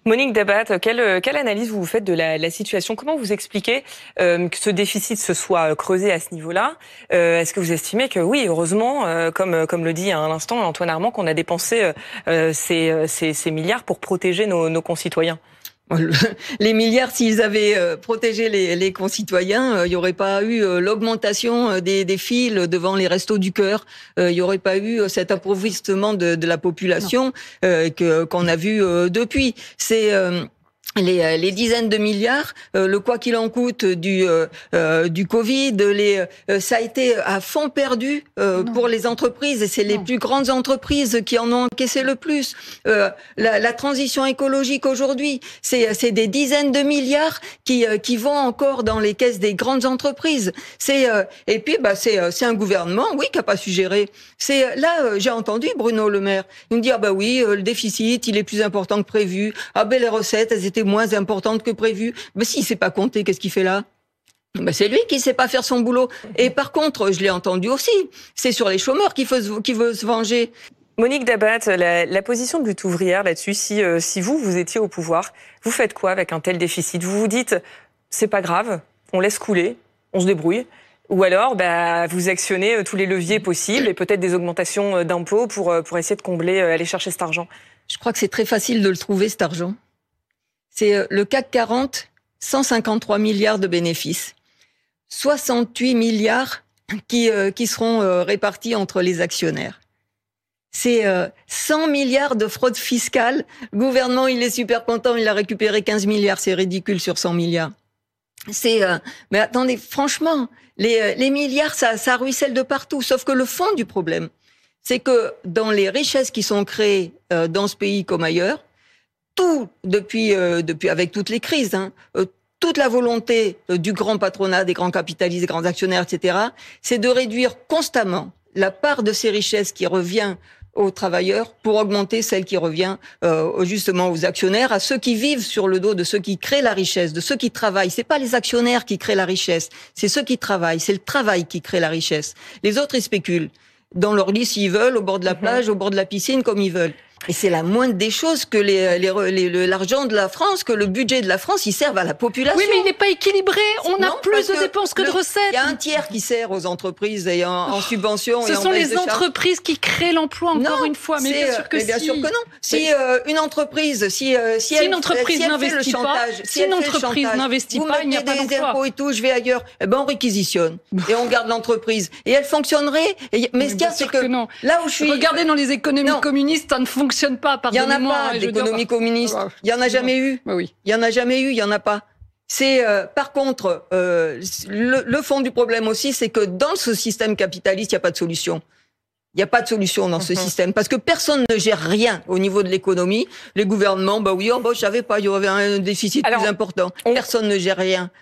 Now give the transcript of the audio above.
Monique Dabat, quelle analyse vous faites de la situation? Comment vous expliquez que ce déficit se soit creusé à ce niveau-là? Est-ce que vous estimez que oui, heureusement, comme le dit à l'instant Antoine Armand, qu'on a dépensé ces milliards pour protéger nos concitoyens? Les milliards, s'ils avaient protégé les concitoyens, il n'y aurait pas eu l'augmentation des files devant les restos du cœur. Il n'y aurait pas eu cet appauvrissement de la population qu'on a vu depuis. C'est les dizaines de milliards, le quoi qu'il en coûte du Covid, ça a été à fond perdu pour les entreprises, et c'est les plus grandes entreprises qui en ont encaissé le plus. La transition écologique aujourd'hui, c'est des dizaines de milliards qui vont encore dans les caisses des grandes entreprises. Et puis c'est un gouvernement, oui, qui a pas su gérer. J'ai entendu Bruno Le Maire, il me dit oui, le déficit, il est plus important que prévu. Les recettes, elles étaient moins importantes que prévu. Mais s'il sait pas compter, qu'est-ce qu'il fait là? C'est lui qui sait pas faire son boulot. Et par contre, je l'ai entendu aussi, c'est sur les chômeurs qui veut se venger. Monique Dabat, la position de Lutte ouvrière là-dessus, si vous étiez au pouvoir, vous faites quoi avec un tel déficit? Vous vous dites, c'est pas grave, on laisse couler, on se débrouille? Ou alors, vous actionnez tous les leviers possibles et peut-être des augmentations d'impôts pour essayer de combler, aller chercher cet argent? Je crois que c'est très facile de le trouver, cet argent. C'est le CAC 40, 153 milliards de bénéfices. 68 milliards qui seront répartis entre les actionnaires. C'est 100 milliards de fraude fiscale. Le gouvernement, il est super content, il a récupéré 15 milliards. C'est ridicule sur 100 milliards. Mais attendez, franchement, les milliards, ça ruisselle de partout. Sauf que le fond du problème, c'est que dans les richesses qui sont créées dans ce pays comme ailleurs, depuis avec toutes les crises, toute la volonté du grand patronat, des grands capitalistes, des grands actionnaires, etc., c'est de réduire constamment la part de ces richesses qui revient aux travailleurs pour augmenter celle qui revient justement aux actionnaires, à ceux qui vivent sur le dos de ceux qui créent la richesse, de ceux qui travaillent. C'est pas les actionnaires qui créent la richesse, c'est ceux qui travaillent, c'est le travail qui crée la richesse. Les autres, ils spéculent dans leur lit s'ils veulent, au bord de la plage, au bord de la piscine, comme ils veulent. Et c'est la moindre des choses que l'argent de la France, que le budget de la France, il serve à la population. Oui, mais il n'est pas équilibré. On a plus de dépenses que de recettes. Il y a un tiers qui sert aux entreprises et en subvention. Ce sont les entreprises qui créent l'emploi, encore une fois. Mais bien sûr que bien sûr que non. Si une entreprise, si une entreprise n'investit pas, il n'y a pas d'emploi. Des impôts et tout, je vais ailleurs. On réquisitionne et on garde l'entreprise et elle fonctionnerait. Mais ce qu'il y a, c'est que là où je suis, regardez dans les économies communistes, ça ne fonctionne pas. Il y en a pas d'économie communiste. Il y en a jamais eu. Oui. Il y en a jamais eu. Il y en a pas. C'est par contre le fond du problème aussi, c'est que dans ce système capitaliste, il y a pas de solution. Il n'y a pas de solution dans ce système parce que personne ne gère rien au niveau de l'économie. Les gouvernements, je savais pas, il y aurait un déficit plus important. Personne ne gère rien.